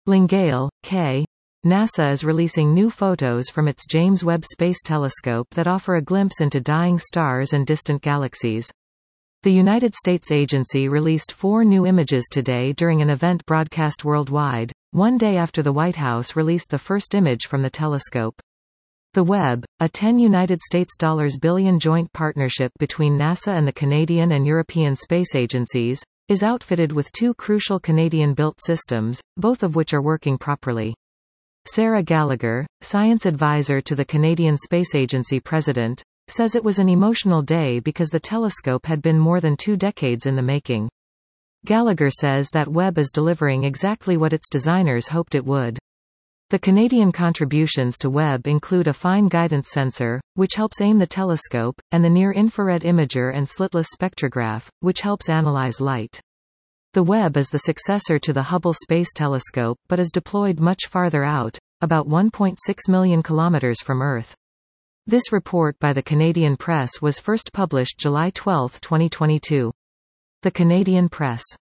Lingale, K. NASA is releasing new photos from its James Webb Space Telescope that offer a glimpse into dying stars and distant galaxies. The United States agency released 4 new images today during an event broadcast worldwide, one day after the White House released the first image from the telescope. The Webb, a $10 billion joint partnership between NASA and the Canadian and European space agencies, is outfitted with 2 crucial Canadian-built systems, both of which are working properly. Sarah Gallagher, science advisor to the Canadian Space Agency president, says it was an emotional day because the telescope had been more than 2 decades in the making. Gallagher says that Webb is delivering exactly what its designers hoped it would. The Canadian contributions to Webb include a fine guidance sensor, which helps aim the telescope, and the near-infrared imager and slitless spectrograph, which helps analyze light. The Webb is the successor to the Hubble Space Telescope but is deployed much farther out, about 1.6 million kilometers from Earth. This report by the Canadian Press was first published July 12, 2022. The Canadian Press.